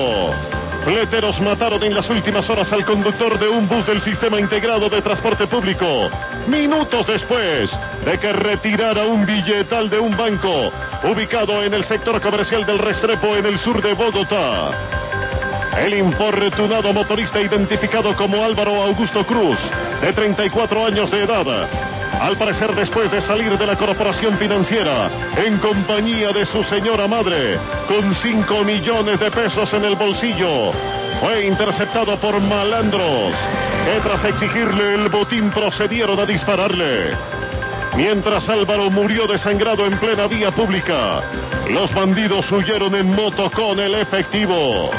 Fleteros mataron en las últimas horas al conductor de un bus del Sistema Integrado de Transporte Público, minutos después de que retirara un billetal de un banco ubicado en el sector comercial del Restrepo en el sur de Bogotá. El infortunado motorista, identificado como Álvaro Augusto Cruz, de 34 años de edad, al parecer después de salir de la corporación financiera en compañía de su señora madre, con 5 millones de pesos en el bolsillo, fue interceptado por malandros que tras exigirle el botín procedieron a dispararle. Mientras Álvaro murió desangrado en plena vía pública, los bandidos huyeron en moto con el efectivo.